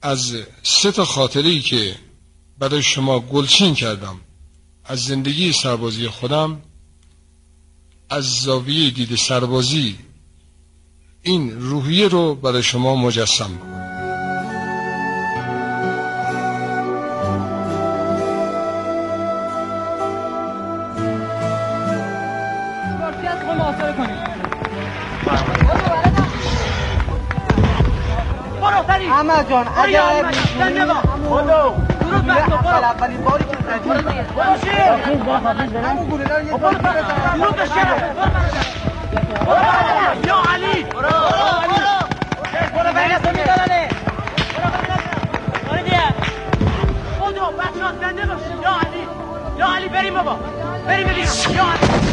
از 3 تا خاطره‌ای که برای شما گلچین کردم از زندگی سربازی خودم، از زاویه دید سربازی این روحیه رو برای شما مجسم بکنم. احمد جان اگر درود بر تو اولین باری که همون گوله دار یه درود به شرف یا علی برو بین تو میدارنه برو دیگه خودو بچه‌ها زنده باشید. یا علی بریم بابا بریم یا علی.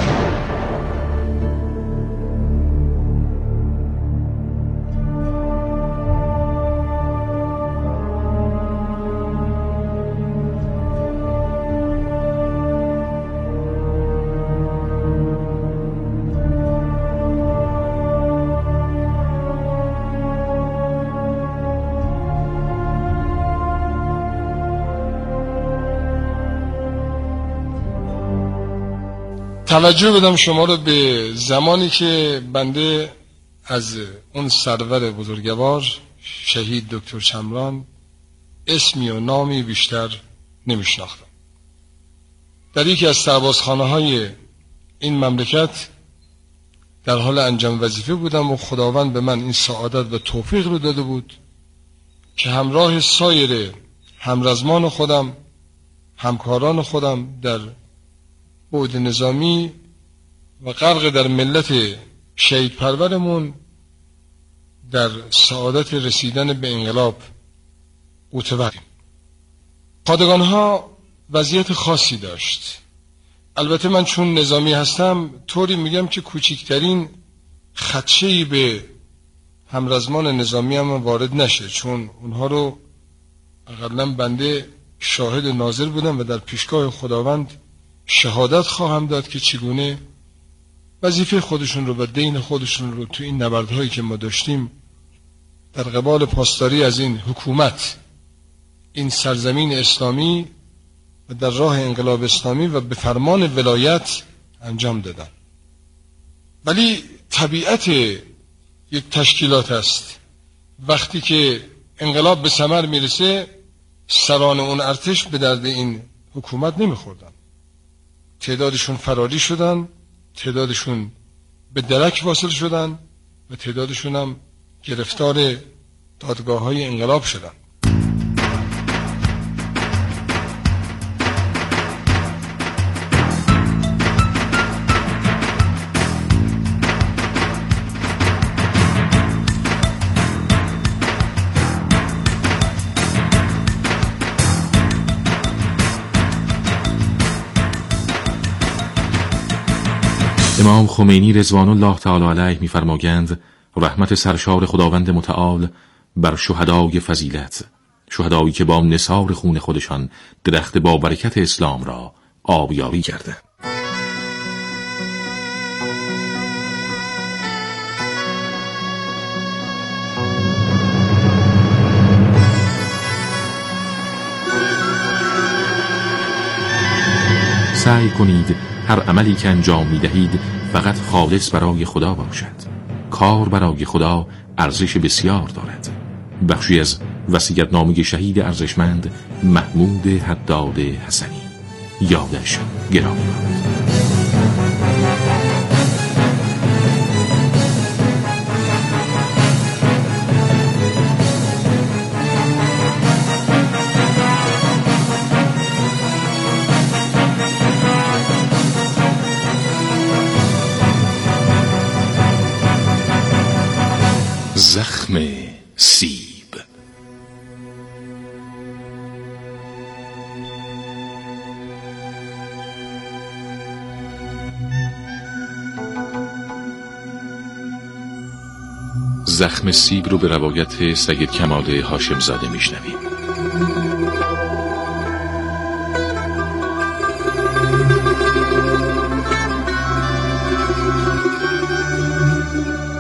توجه بدم شما رو به زمانی که بنده از اون سرور بزرگوار شهید دکتر چمران اسمی و نامی بیشتر نمیشناختم. در یکی از سربازخانه های این مملکت در حال انجام وظیفه بودم و خداوند به من این سعادت و توفیق رو داده بود که همراه سایر همرزمان خودم، همکاران خودم در بعد نظامی و غرق در ملت شهید پرورمون در سعادت رسیدن به انقلاب قوتوریم. پادگانها وضعیت خاصی داشت. البته من چون نظامی هستم طوری میگم که کوچکترین خدشه‌ای به همرزمان نظامی هم وارد نشه، چون اونها رو اقلا بنده شاهد و ناظر بودم و در پیشگاه خداوند شهادت خواهم داد که چگونه وظیفه خودشون رو و دین خودشون رو تو این نبردهایی که ما داشتیم در قبال پاسداری از این حکومت، این سرزمین اسلامی و در راه انقلاب اسلامی و به فرمان ولایت انجام دادن. ولی طبیعت یک تشکیلات است وقتی که انقلاب به ثمر میرسه سران اون ارتش به درد این حکومت نمیخوردن. تعدادشون فراری شدن، تعدادشون به درک واصل شدن و تعدادشون هم گرفتار دادگاه‌های انقلاب شدن. امام خمینی رضوان الله تعالی علیه می‌فرمایند رحمت سرشار خداوند متعال بر شهدای فضیلت، شهدایی که با نثار خون خودشان درخت با برکت اسلام را آبیاری کرده. سعی کنید هر عملی که انجام می‌دهید فقط خالص برای خدا باشد. کار برای خدا ارزش بسیار دارد. بخشی از وصیت‌نامه شهید ارزشمند محمود حداد حسنی. یادش گرامی باد. زخم سیب. زخم سیب رو به روایت سید کمال هاشمزاده میشنویم.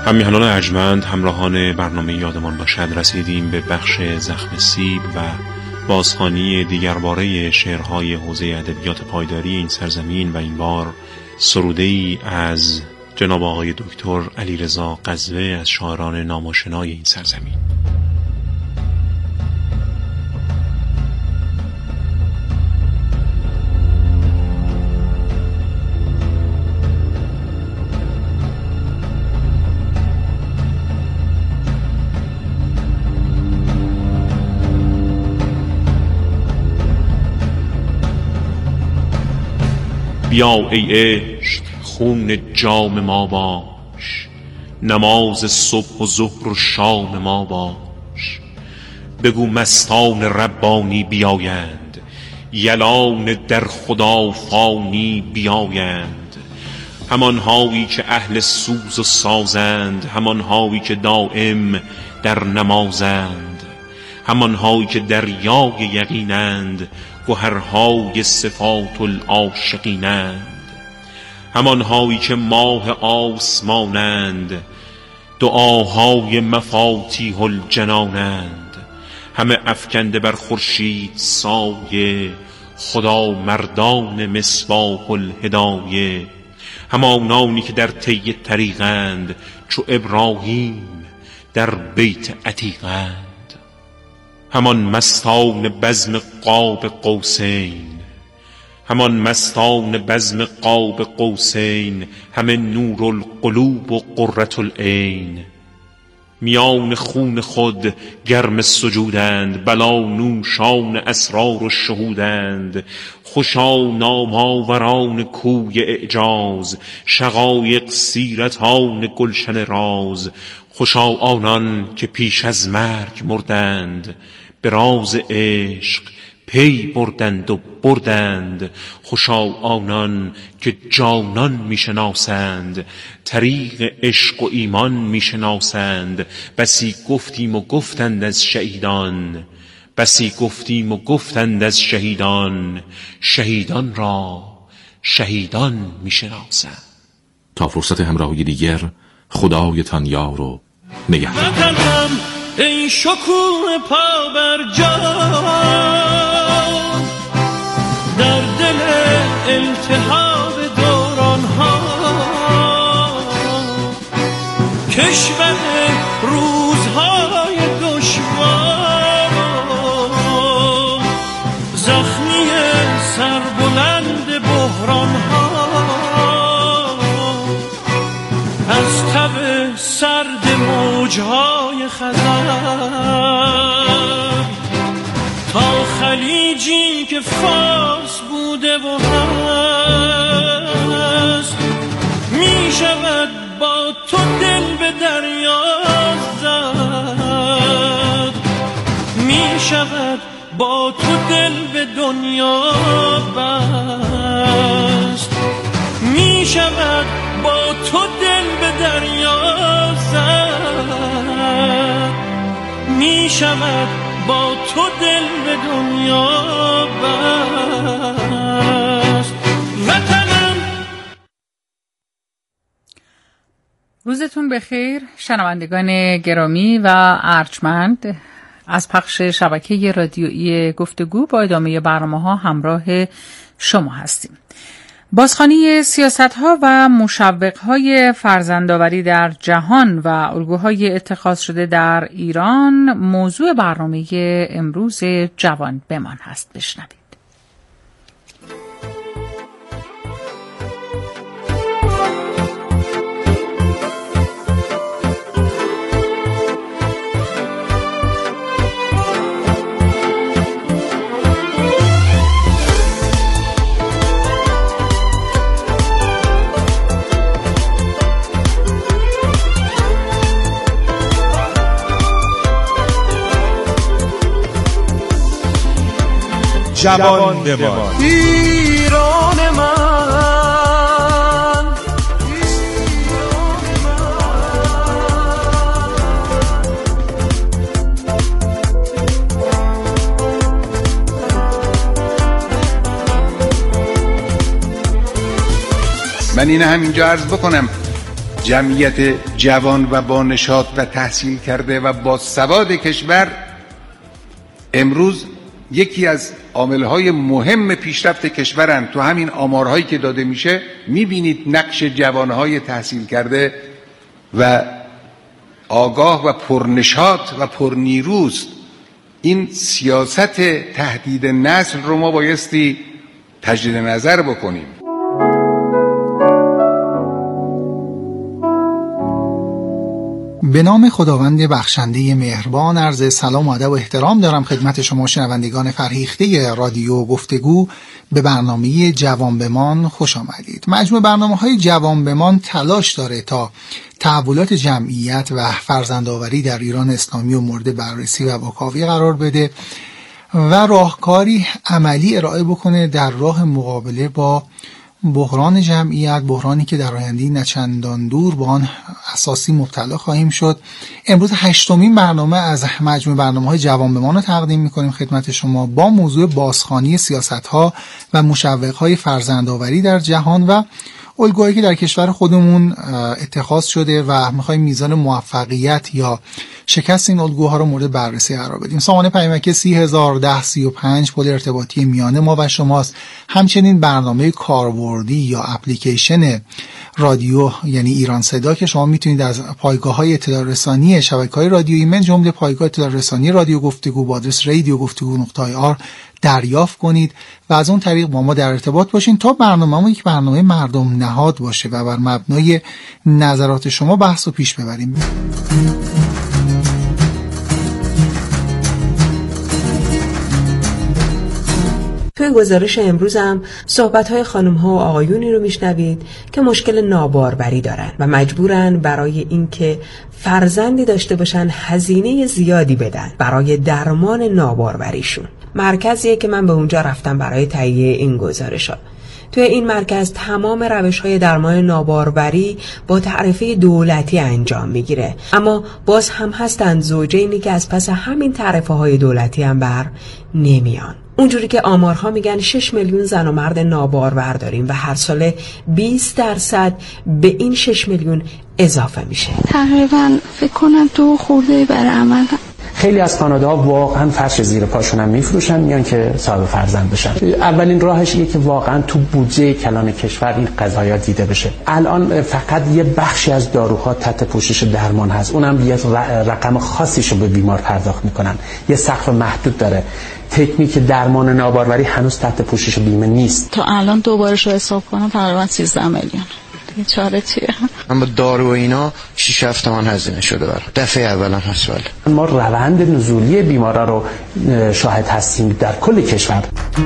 همیهنان ارجمند، همراهان برنامه یادمان باشد، رسیدیم به بخش زخم سیب و بازخوانی دیگرباره شعرهای حوزه ادبیات پایداری این سرزمین و این بار سروده‌ای از جناب آقای دکتر علیرضا قزوه از شاعران ناماشنای این سرزمین. بیا ای عشق خون جام ما باش، نماز صبح و ظهر و شام ما باش. بگو مستان ربانی بیایند، یلان در خدا فانی بیایند. همانهایی که اهل سوز و سازند، همانهایی که دائم در نمازند، همانهایی که دریای یقینند، گوهرهای صفات العاشقینند. همانهایی که ماه آسمانند، دعاهای مفاتیح الجنانند. همه افکنده بر خورشید سایه، خدا مردان مصباح الهدایه. همانانی که در طی طریقند، چو ابراهیم در بیت عتیقند. همان مستان بزم قاب قوسین، همان مستان بزم قاب قوسین، همه نور القلوب و قرة العین. میان خون خود گرم سجودند، بلا نوشان اسرار و شهودند. خوشا نامآوران کوی اعجاز، شقایق سیرتان گلشن راز. خوشا آنان که پیش از مرگ مردند، به راز عشق پی بردند و بردند. خوشا آنان که جانان میشناسند، طریق عشق و ایمان میشناسند. بسی گفتیم و گفتند از شهیدان، بسی گفتیم و گفتند از شهیدان. شهیدان را شهیدان میشناسند. تا فرصت همراهی دیگر، خدایتان یار و نگهدار. ای شکوه پا بر جا، در دل التهاب دوران ها، کشور روزهای دشوار، زخمی سربلند بحران ها، از تب سرد موجهای خزر تا خلیجی که فارس بوده و هست. می شود با تو دل به دریا زد، می شود با تو دل به دنیا بست. می شود با تو دل به دریا زد، می شود با تو دل به دنیا بست. وطنم. روزتون بخیر شنوندگان گرامی و ارجمند. از پخش شبکه رادیویی گفتگو با ادامه برنامه‌ها همراه شما هستیم. بازخوانی سیاست‌ها و مشوق‌های فرزندآوری در جهان و الگوهای اتخاذ شده در ایران موضوع برنامه امروز جوان بمان هست. بشنوید. جوان بمان. ایران من، من اینه همینجا عرض بکنم جمعیت جوان و با نشاط و تحصیل کرده و با سواد کشور امروز یکی از عاملهای مهم پیشرفت کشورند. تو همین آمارهایی که داده میشه میبینید نقش جوانهای تحصیل کرده و آگاه و پرنشاط و پرنیروست. این سیاست تهدید نسل رو ما بایستی تجدید نظر بکنیم. به نام خداوند بخشنده مهربان، عرض سلام و ادب و احترام دارم خدمت شما شنوندگان فرهیخته رادیو گفتگو. به برنامه جوان بمان خوش آمدید. مجموع برنامه‌های جوان بمان تلاش داره تا تحولات جمعیت و فرزندآوری در ایران اسلامی و مورد بررسی و واکاوی قرار بده و راهکاری عملی ارائه بکنه در راه مقابله با بحران جمعیت، بحرانی که در آینده نچندان دور با آن اساسی مبتلا خواهیم شد. امروز 8مین برنامه از مجموع برنامه‌های جوان بمان رو تقدیم می‌کنیم خدمت شما با موضوع بازخوانی سیاست‌ها و مشوق‌های فرزندآوری در جهان و الگوهایی که در کشور خودمون اتخاذ شده و می‌خوایم میزان موفقیت یا شکست این الگوها رو مورد بررسی قرار بدیم. سامانه پیامک 301035 پل ارتباطی میانه ما و شماست. همچنین برنامه کاربردی یا اپلیکیشن رادیو یعنی ایران صدا که شما میتونید از پایگاه‌های اطلاع رسانی شبکه‌های رادیویی من جمله پایگاه اطلاع رسانی رادیو گفتگو با آدرس radiogoftegu.ir دریافت کنید و از اون طریق با ما در ارتباط باشین تا برنامه‌مون یک برنامه مردم نهاد باشه و بر مبنای نظرات شما بحث رو پیش ببریم. توی گزارش امروزم صحبت‌های خانم‌ها و آقایونی رو میشنوید که مشکل ناباروری دارن و مجبورن برای اینکه فرزندی داشته باشن هزینه زیادی بدن برای درمان ناباروریشون. مرکزیه که من به اونجا رفتم برای تهیه این گزارش‌ها. توی این مرکز تمام روش‌های درمان ناباروری با تعرفه دولتی انجام میگیره، اما باز هم هستن زوجینی که از پس همین تعرفه‌های دولتی هم بر نمیان. اونجوری که آمارها میگن 6 میلیون زن و مرد نابارور داریم و هر ساله 20% به این 6 میلیون اضافه میشه. تقریبا فکر کنم 2 خورده برای عمل. خیلی از خانواده‌ها واقعا فرش زیر پاشون هم میفروشن میان که صاحب فرزند بشن. اولین راهش اینه که واقعا تو بودجه کلان کشور این قضایا دیده بشه. الان فقط یه بخشی از داروها تحت پوشش درمان هست، اونم یه رقم خاصیشو به بیمار پرداخت میکنن، یه سقف محدود داره. تکنیک درمان ناباروری هنوز تحت پوشش بیمه نیست. تا الان دوبارش رو حساب کنم تقریبا 13 میلیون. دیگه چاره چیه؟ اما دارو و اینا 6-7 تومن هزینه شده برام. دفعه اولم هست ولی ما روند نزولی بیمارا رو شاهد هستیم در کل کشور.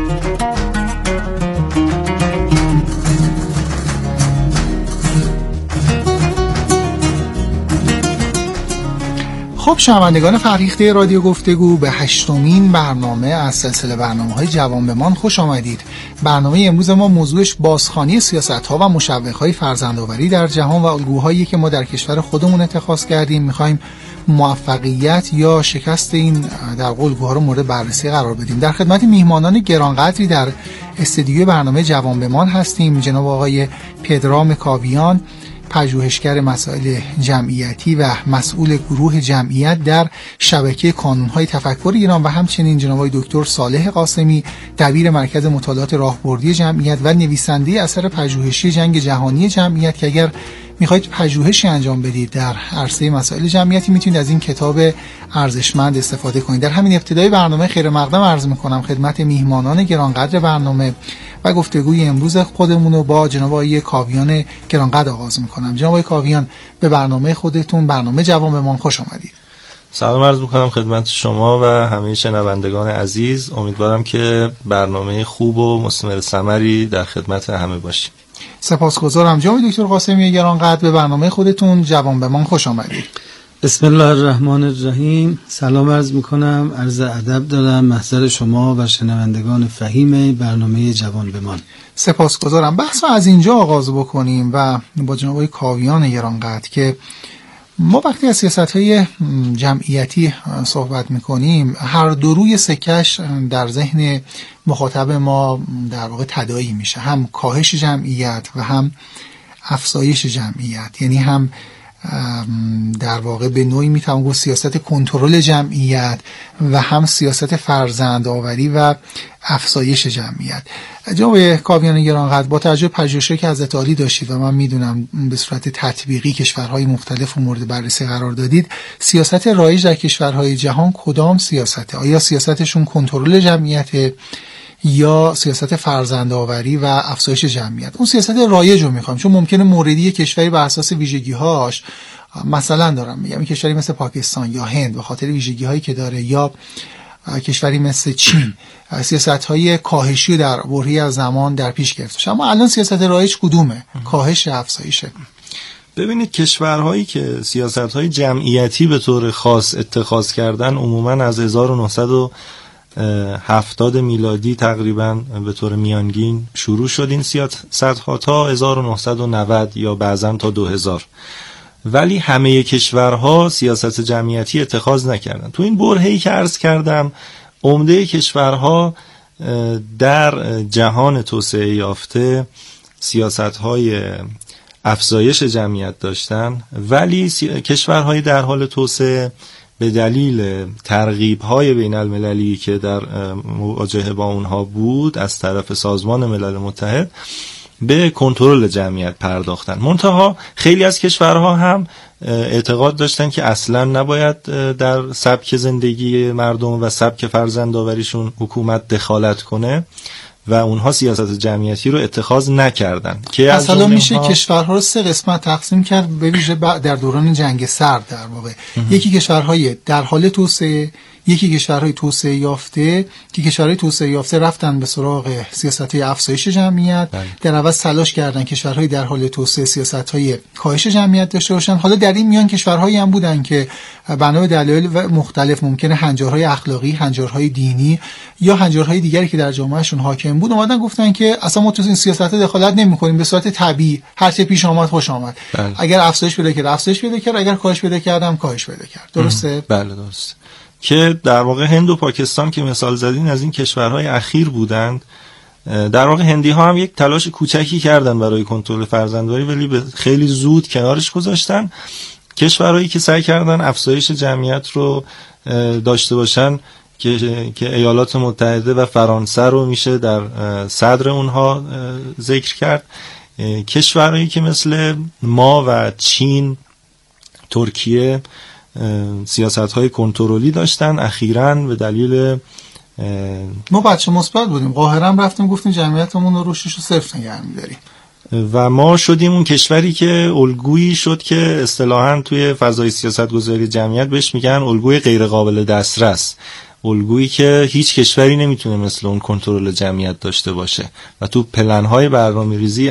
خب شنوندگان فرهیخته رادیو گفتگو، به 8مین برنامه از سلسله برنامه‌های جوان بمان خوش آمدید. برنامه امروز ما موضوعش بازخوانی سیاست‌ها و مشوق‌های فرزندآوری در جهان و الگوهایی که ما در کشور خودمون اتخاذ کردیم. می‌خوایم موفقیت یا شکست این در الگوها رو مورد بررسی قرار بدیم. در خدمت میهمانان گرانقدری در استودیو برنامه جوان بمان هستیم. جناب آقای پدرام کاویان، پژوهشگر مسائل جمعیتی و مسئول گروه جمعیت در شبکه کانون‌های تفکر ایران و همچنین جناب دکتر صالح قاسمی، دبیر مرکز مطالعات راهبردی جمعیت و نویسنده اثر پژوهشی جنگ جهانی جمعیت که اگر میخواید پژوهشی انجام بدید در عرصه مسائل جمعیتی میتونید از این کتاب ارزشمند استفاده کنید. در همین ابتدای برنامه خیر مقدم عرض میکنم خدمت میهمانان گرانقدر برنامه و گفتگوی امروز خودمون رو با جناب آقای کاویان گرانقدر آغاز میکنم. جناب آقای کاویان، به برنامه خودتون، برنامه جوان بمان خوش آمدید. سلام عرض میکنم خدمت شما و همه شنوندگان عزیز. امیدوارم که برنامه خوب و مثمر ثمری در خدمت همه باشیم. سپاسگزارم. جناب دکتر قاسمی گرانقدر، به برنامه خودتون جوان بمان خوش آمدید. بسم الله الرحمن الرحیم. سلام عرض میکنم، عرض ادب دارم محضر شما و شنوندگان فهیم برنامه جوان بمان. سپاسگزارم. بحث رو از اینجا آغاز بکنیم و با جناب آقای کاویان گرانقدر که ما وقتی از سیاست‌های جمعیتی صحبت می‌کنیم، هر دو روی سکش در ذهن مخاطب ما در واقع تداعی میشه، هم کاهش جمعیت و هم افزایش جمعیت، یعنی هم در واقع به نوعی میتوان گفت سیاست کنترل جمعیت و هم سیاست فرزندآوری و افزایش جمعیت. جناب کاویان گرانقدر، با توجه به پژوهشی که حضرت عالی داشتید و من میدونم به صورت تطبیقی کشورهای مختلف مورد بررسی قرار دادید، سیاست رایج در کشورهای جهان کدام سیاسته؟ آیا سیاستشون کنترل جمعیت یا سیاست فرزندآوری و افزایش جمعیت؟ اون سیاست رایج رو میخوام، چون ممکنه موردی کشوری بر اساس ویژگی‌هاش، مثلا دارم میگم این کشوری مثل پاکستان یا هند به خاطر ویژگی‌هایی که داره، یا کشوری مثل چین سیاست‌های کاهشی در برهه‌ای از زمان در پیش گرفته. اما الان سیاست رایج کدومه؟ کاهش، افزایشه؟ ببینید کشورهایی که سیاست‌های جمعیتی به طور خاص اتخاذ کردن عموماً از 1970 میلادی تقریباً به طور میانگین شروع شد این سیاست‌ها تا 1990 یا بعضاً تا 2000. ولی همه کشورها سیاست جمعیتی اتخاذ نکردن. تو این برهه‌ای که عرض کردم عمده کشورها در جهان توسعه یافته سیاست‌های افزایش جمعیت داشتن، ولی کشورهای در حال توسعه به دلیل ترغیب‌های بین‌المللی که در مواجهه با اونها بود از طرف سازمان ملل متحد به کنترل جمعیت پرداختن. منتها خیلی از کشورها هم اعتقاد داشتن که اصلا نباید در سبک زندگی مردم و سبک فرزندآوریشون حکومت دخالت کنه و اونها سیاست جمعیتی رو اتخاذ نکردن. که مثلا میشه کشورها رو 3 قسمت تقسیم کرد، به ویژه در دوران جنگ سرد در واقع. یکی کشورهای در حال توسعه، یکی کشورهای توسعه یافته، که کشورهای توسعه یافته رفتن به سراغ سیاست‌های افزایش جمعیت، در عوض تلاش کردن کشورهای در حال توسعه سیاست‌های کاهش جمعیت داشته باشن. حالا در این میان کشورهایی هم بودن که بنا به دلایل مختلف، ممکنه هنجارهای اخلاقی، هنجارهای دینی یا هنجارهای دیگری که در جامعهشون حاکم بود، اومدن گفتن که اصلا ما تو این سیاست‌ها دخالت نمی‌کنیم، به صورت طبیعی هر چه پیش آمد خوش آمد. اگر افزایش پیدا کرد افزایش پیدا کرد، اگر کاهش پیدا کردم کاهش پیدا کرد. درسته؟ بله درسته. که در واقع هند و پاکستان که مثال زدین از این کشورهای اخیر بودند. در واقع هندی ها هم یک تلاش کوچکی کردن برای کنترل فرزندآوری، ولی خیلی زود کنارش گذاشتن. کشورهایی که سعی کردن افزایش جمعیت رو داشته باشن که ایالات متحده و فرانسه رو میشه در صدر اونها ذکر کرد. کشورهایی که مثل ما و چین، ترکیه سیاست‌های کنترلی داشتن. اخیراً به دلیل ما بچه مثبت بودیم، قاهره هم رفتیم گفتیم جمعیتمون رو رشدش رو صفر نگه می‌داریم و ما شدیم اون کشوری که الگویی شد که اصطلاحاً توی فضای سیاست‌گذاری جمعیت بهش میگن الگوی غیر قابل دسترس، الگویی که هیچ کشوری نمیتونه مثل اون کنترل جمعیت داشته باشه و تو پلن‌های برنامه‌ریزی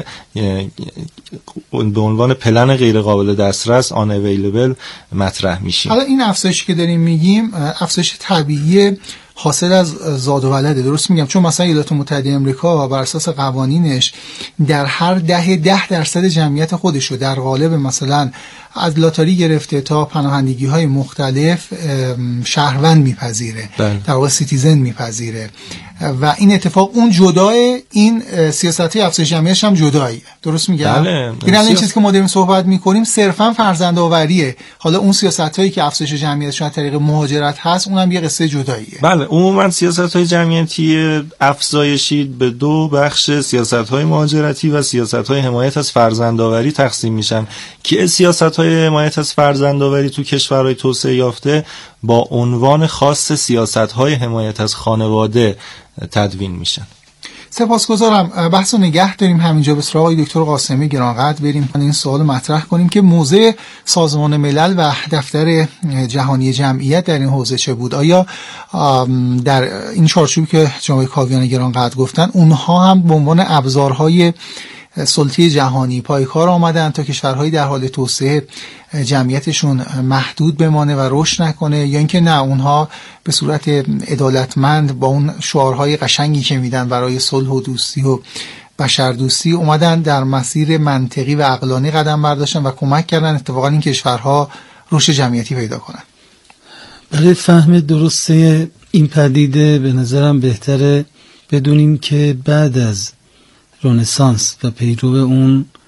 به عنوان پلن غیر قابل دسترس آن اویلیبل مطرح میشه. حالا این افزایشی که داریم میگیم افزایش طبیعی حاصل از زاد و ولده، درست میگم؟ چون مثلا ایالات متحده آمریکا بر اساس قوانینش در هر 10% جمعیت خودش رو در قالب مثلا از لاتاری گرفته تا پناهندگی های مختلف شهروند میپذیره، در واقع سیتیزن میپذیره و این اتفاق اون جدای این سیاستی افزایش جمعیتش هم جداییه، درست میگم؟ بله. این الان چیزی که ما داریم صحبت میکنیم صرفا فرزندآوریه. حالا اون سیاستایی که افزایش جمعیتش از طریق مهاجرت هست اونم یه قصه جداییه. بله، عموما سیاست‌های جمعیتی افزایشی به 2 بخش، سیاست‌های مهاجرتی و سیاست‌های حمایت از فرزندآوری تقسیم میشن که سیاست‌های حمایت از فرزندآوری تو کشورهای توسعه یافته با عنوان خاص سیاست‌های حمایت از خانواده تدوین میشن. سپاسگزارم. بحث رو نگه داریم همینجا، به سراغ آقای دکتر قاسمی گرانقدر بریم این سوال مطرح کنیم که موضع سازمان ملل و دفتر جهانی جمعیت در این حوزه چه بود؟ آیا در این چارچوبی که جناب کاویان گرانقدر گفتن اونها هم به عنوان ابزارهای سلطه جهانی پایکار آمدن تا کشورهای در حال توسعه جمعیتشون محدود بمانه و رشد نکنه، یا اینکه نه اونها به صورت عدالتمند با اون شعارهای قشنگی که میدن برای صلح و دوستی و بشردوستی اومدن در مسیر منطقی و عقلانی قدم برداشتن و کمک کردن اتفاقا این کشورها رشد جمعیتی پیدا کنن؟ برای فهم درسته این پدیده به نظرم بهتره بدونیم که بعد از رنسانس و پیرو اون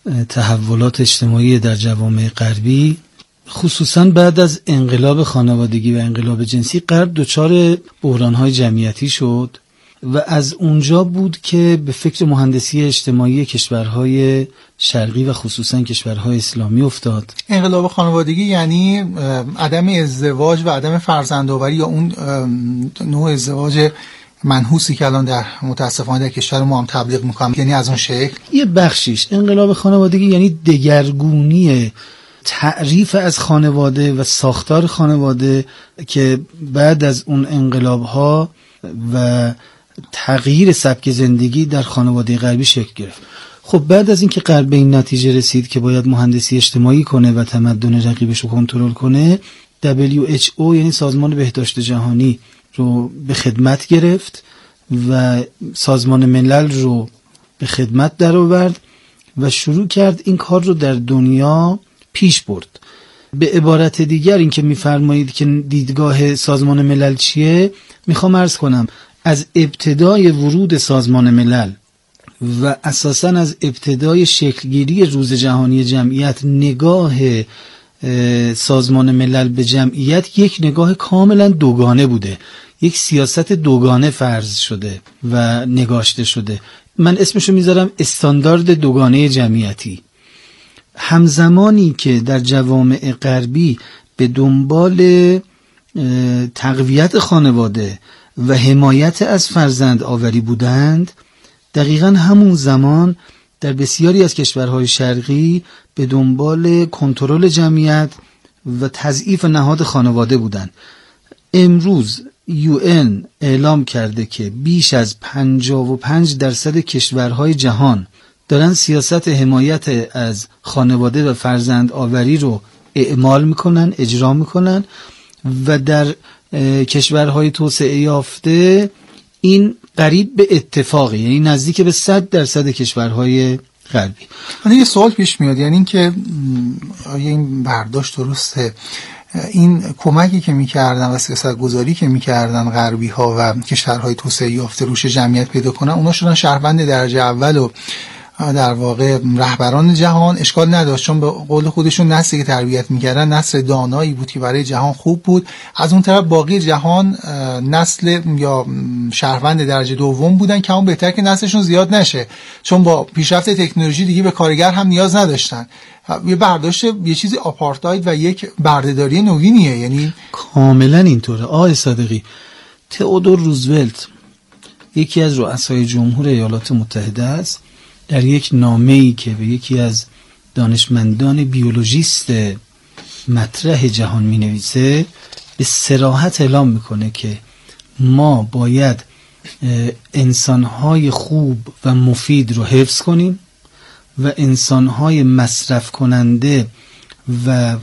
تحولات اجتماعی در جوامع غربی، خصوصا بعد از انقلاب خانوادگی و انقلاب جنسی، غرب دچار بحران‌های جمعیتی شد و از اونجا بود که به فکر مهندسی اجتماعی کشورهای شرقی و خصوصا کشورهای اسلامی افتاد. انقلاب خانوادگی یعنی عدم ازدواج و عدم فرزندآوری، یا اون نوع ازدواج منحوسی که الان در متاسفانه در کشور ما هم تبلیغ میکنم، یعنی از اون شکل. یه بخشیش انقلاب خانوادگی یعنی دگرگونی تعریف از خانواده و ساختار خانواده که بعد از اون انقلاب‌ها و تغییر سبک زندگی در خانواده غربی شکل گرفت. خب بعد از اینکه غرب به این نتیجه رسید که باید مهندسی اجتماعی کنه و تمدن رقیبش رو کنترل کنه، WHO یعنی سازمان بهداشت جهانی رو به خدمت گرفت و سازمان ملل رو به خدمت درآورد و شروع کرد این کار رو در دنیا پیش برد. به عبارت دیگر این که می‌فرمایید که دیدگاه سازمان ملل چیه، میخوام عرض کنم از ابتدای ورود سازمان ملل و اساساً از ابتدای شکلگیری روز جهانی جمعیت، نگاه سازمان ملل به جمعیت یک نگاه کاملا دوگانه بوده، یک سیاست دوگانه فرض شده و نگاشته شده. من اسمشو میذارم استاندارد دوگانه جمعیتی. همزمانی که در جوامع غربی به دنبال تقویت خانواده و حمایت از فرزند آوری بودند، دقیقاً همون زمان در بسیاری از کشورهای شرقی به دنبال کنترل جمعیت و تضعیف نهاد خانواده بودند. امروز UN اعلام کرده که بیش از 55% کشورهای جهان دارن سیاست حمایت از خانواده و فرزند آوری رو اعمال میکنن، اجرا میکنن و در کشورهای توسعه یافته این قریب به اتفاقی، یعنی نزدیک به 100% کشورهای غربی. یه سوال پیش میاد، یعنی این که آیا این برداشت درسته؟ این کمکی که میکردن و سیاست گذاری که میکردن غربی ها و کشورهای توسعه یافته روش جمعیت پیدا کنن، اونا شدن شهروند درجه اول و در واقع رهبران جهان. اشکال نداشت، چون به قول خودشون نسلی که تربیت میکردن نسل دانایی بود که برای جهان خوب بود. از اون طرف باقی جهان نسل یا شهروند درجه دوم بودن که اون بهتر که نسلشون زیاد نشه، چون با پیشرفت تکنولوژی دیگه به کارگر هم نیاز نداشتن. یه برداشت یه چیزی آپارتاید و یک بردهداری نوینیه. یعنی کاملا اینطوره. آقای صادقی، تئودور روزولت یکی از رؤسای جمهور ایالات متحده است، در یک نامه‌ای که به یکی از دانشمندان بیولوژیست مطرح جهان می‌نویسه، به صراحت اعلام میکنه که ما باید انسان‌های خوب و مفید رو حفظ کنیم و انسان‌های مصرف کننده و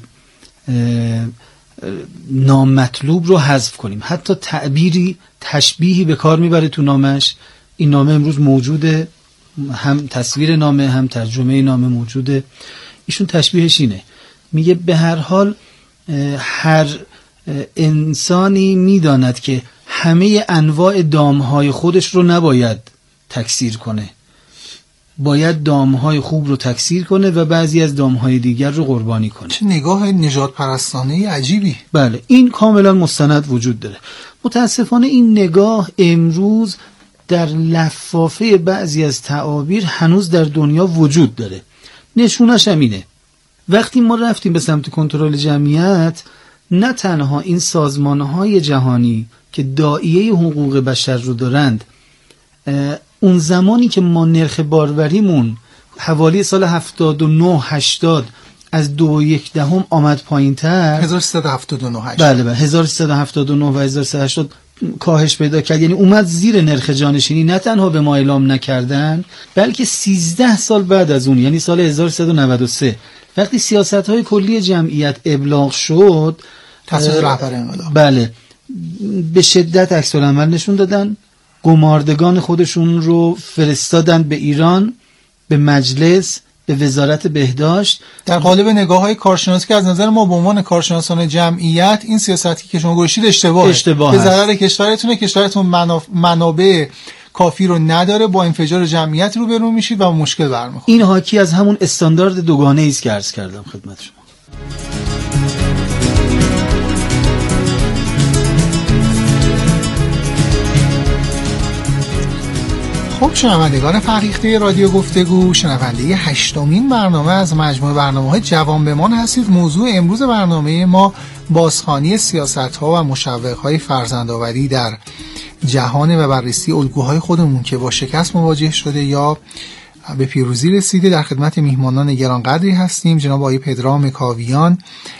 نامطلوب رو حذف کنیم. حتی تشبیهی به کار میبره تو نامش. این نامه امروز موجوده، هم تصویر نامه هم ترجمه نامه موجوده. ایشون تشبیهش اینه، میگه به هر حال هر انسانی میداند که همه انواع دامهای خودش رو نباید تکثیر کنه، باید دامهای خوب رو تکثیر کنه و بعضی از دامهای دیگر رو قربانی کنه. چه نگاه نژاد پرستانه عجیبی. بله، این کاملا مستند وجود داره. متاسفانه این نگاه امروز در لفافه بعضی از تعابیر هنوز در دنیا وجود داره. نشونش هم اینه، وقتی ما رفتیم به سمت کنترل جمعیت، نه تنها این سازمانهای جهانی که داعیه حقوق بشر رو دارند، اون زمانی که ما نرخ باروریمون حوالی سال 79-80 از 2.1 آمد پایین تر، 1379 بله 1379 و 1380 کاهش پیدا کرد، یعنی اومد زیر نرخ جانشینی. نه تنها به ما اعلام نکردن، بلکه 13 سال بعد از اون، یعنی سال 1393 وقتی سیاست‌های کلی جمعیت ابلاغ شد، تصویب رهبر انقلاب، بله، به شدت عکس العمل نشون دادن. گماردگان خودشون رو فرستادن به ایران، به مجلس، به وزارت بهداشت، در قالب نگاه‌های کارشناسی که از نظر ما به عنوان کارشناسان جمعیت این سیاستی که شما گوشید اشتباهه. به ضرر کشورتونه. کشورتون منابع کافی رو نداره، با انفجار جمعیت روبرو میشید و مشکل برمیخورید. این حاکی از همون استاندارد دوگانه ایست که عرض کردم خدمت شما. خب شنوندگان فرهیخته رادیو گفتگو، شنونده 8مین برنامه از مجموعه برنامه‌های جوان بمان هستید. موضوع امروز برنامه ما بازخوانی سیاست‌ها و مشوق‌های فرزندآوری در جهان و بررسی الگوهای خودمون که با شکست مواجه شده یا به پیروزی رسیده. در خدمت میهمانان گرانقدری هستیم. جناب آقای پدرام کاویان،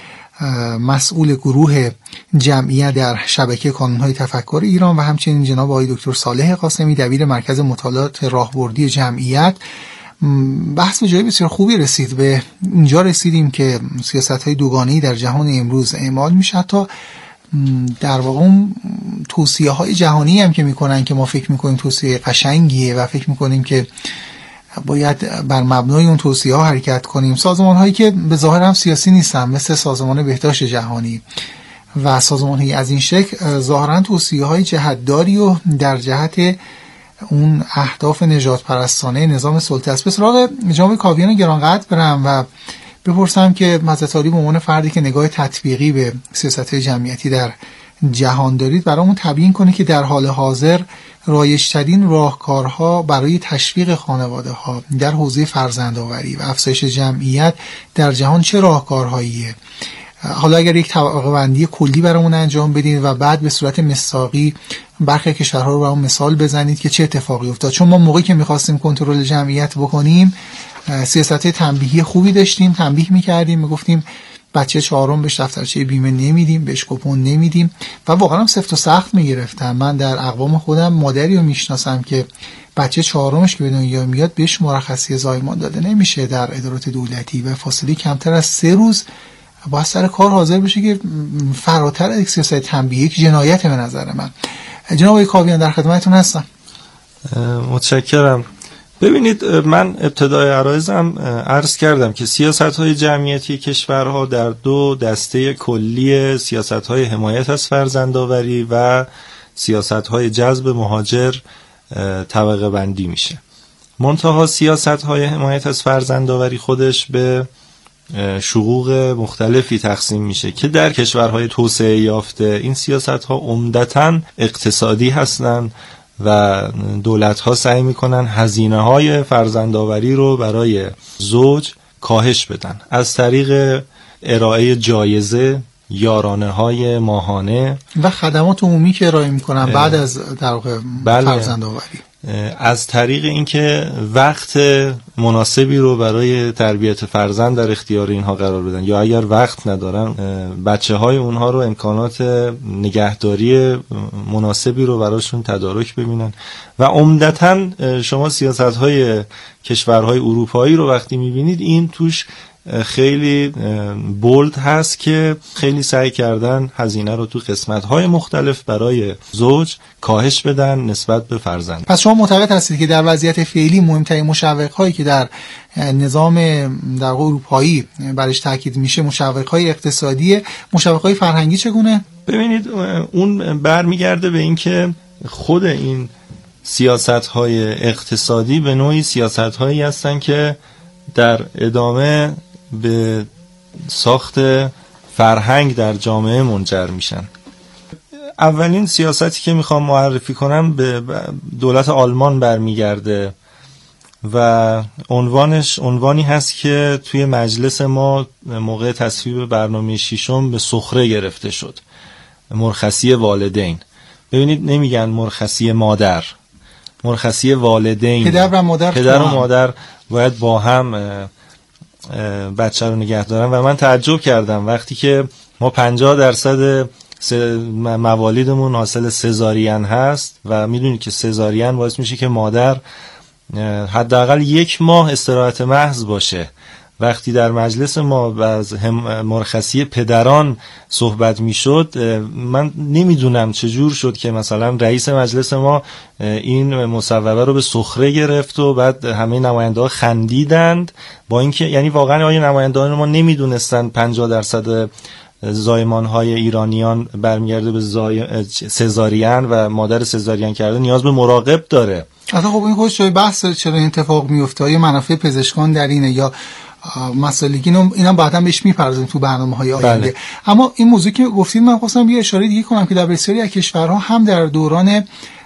مسئول گروه جمعیت در شبکه کانون‌های تفکر ایران، و همچنین جناب آقای دکتر صالح قاسمی، دبیر مرکز مطالعات راهبردی جمعیت. بحث به جای بسیار خوبی رسید. به اینجا رسیدیم که سیاست‌های دوگانه‌ای در جهان امروز اعمال میشه. حتی در واقع اون توصیه‌های جهانی هم که میکنن که ما فکر میکنیم توصیه قشنگیه و فکر میکنیم که باید بر مبنای اون توصیه‌ها حرکت کنیم. سازمان‌هایی که به ظاهر هم سیاسی نیستن، مثل سازمان بهداشت جهانی و سازمان‌هایی از این شکل، ظاهراً توصیه‌های جهت‌داری و در جهت اون اهداف نجات پرستانه نظام سلطه است. به سراغ جناب کاویان گرانقدر برم و بپرسم که حضرت عالی به عنوان فردی که نگاه تطبیقی به سیاست‌های جمعیتی در جهان دارید، برامون تبیین کنه که در حال حاضر رایج‌ترین راهکارها برای تشویق خانواده‌ها در حوزه فرزندآوری و افزایش جمعیت در جهان چه راهکارهاییه؟ حالا اگر یک طبقه بندی کلی برامون انجام بدین و بعد به صورت مثاقی برخی کشورها رو برامون مثال بزنید که چه اتفاقی افتاد. چون ما موقعی که می‌خواستیم کنترل جمعیت بکنیم سیاست تنبیهی خوبی داشتیم، تنبیه می‌کردیم، میگفتیم بچه چهارم بهش دفترچه بیمه نمیدیم، بهش کوپن نمیدیم و واقعا هم سفت و سخت میگرفتن. من در اقوام خودم مادری رو میشناسم که بچه چهارمش که به دنیا میاد بهش مرخصی زایمان داده نمیشه در ادارات دولتی و فاصله کمتر از 3 روز باید سر کار حاضر بشه که فراتر از سیاست تنبیهی، یک جنایت به نظر من. جناب کاویان در خدمتتون هستم. متشکرم. ببینید، من ابتدای عرایزم عرض کردم که سیاست‌های جمعیتی کشورها در 2 دسته کلی سیاست‌های حمایت از فرزندآوری و سیاست‌های جذب مهاجر طبقه بندی میشه. منتها سیاست‌های حمایت از فرزندآوری خودش به شقوق مختلفی تقسیم میشه که در کشورهای توسعه یافته این سیاست‌ها عمدتاً اقتصادی هستند و دولت‌ها سعی می‌کنن هزینه‌های فرزندآوری رو برای زوج کاهش بدن از طریق ارائه جایزه، یارانه‌های ماهانه و خدمات عمومی که ارائه می‌کنن بعد از در واقع فرزندآوری، از طریق اینکه وقت مناسبی رو برای تربیت فرزند در اختیار اینها قرار بدن، یا اگر وقت ندارن بچه‌های اونها رو امکانات نگهداری مناسبی رو براشون تدارک ببینن. و عمدتاً شما سیاست‌های کشورهای اروپایی رو وقتی می‌بینید این توش خیلی بولد هست که خیلی سعی کردن هزینه رو تو قسمت‌های مختلف برای زوج کاهش بدن نسبت به فرزند. پس شما معتقد هستید که در وضعیت فعلی مهمترین مشوق‌هایی که در نظام در اروپایی برش تاکید میشه مشوق‌های اقتصادی، مشوق‌های فرهنگی چگونه؟ ببینید، اون برمیگرده به اینکه خود این سیاست‌های اقتصادی به نوعی سیاست‌هایی هستن که در ادامه به ساخت فرهنگ در جامعه منجر میشن. اولین سیاستی که میخوام معرفی کنم به دولت آلمان برمیگرده و عنوانی هست که توی مجلس ما موقع تصویب برنامه 6 به سخره گرفته شد: مرخصی والدین. ببینید، نمیگن مرخصی مادر، مرخصی والدین. پدر و مادر باید با هم بچه رو نگه دارن. و من تعجب کردم وقتی که ما 50% موالیدمون حاصل سزارین هست و میدونید که سزارین باعث میشه که مادر حداقل 1 ماه استراحت محض باشه. وقتی در مجلس ما از مرخصی پدران صحبت میشد، من نمیدونم چجور شد که مثلا رئیس مجلس ما این مصوبه رو به سخره گرفت و بعد همه نماینده‌ها خندیدند، با اینکه یعنی واقعا آیا نمایندگان ما نمیدونستن 50% زایمان‌های ایرانیان برمیگرده به سزارین و مادر سزارین کرده نیاز به مراقب داره. حتی خب این خودش بحث داره چرا این اتفاق میفته، یا منافع پزشکان در اینه یا مسائلی اینا بعدا بهش میپردازیم تو برنامه‌های آینده. بله. اما این موضوعی که گفتید من خواستم یه اشاره دیگه کنم که در بسیاری از کشورها هم در دوران